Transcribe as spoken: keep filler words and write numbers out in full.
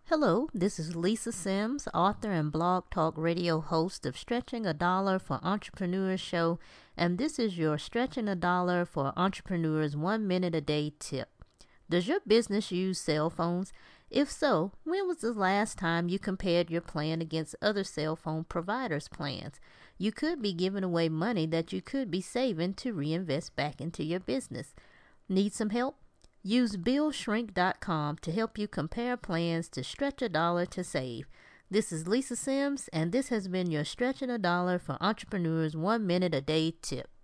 Hello, this is Lisa Sims, author and Blog Talk Radio host of Stretching a Dollar for Entrepreneurs show, and this is your Stretching a Dollar for Entrepreneurs one minute a day tip. Does your business use cell phones? If so, when was the last time you compared your plan against other cell phone providers' plans? You could be giving away money that you could be saving to reinvest back into your business. Need some help? Use bill shrink dot com to help you compare plans to stretch a dollar to save. This is Lisa Sims, and this has been your Stretching a Dollar for Entrepreneurs one minute a day tip.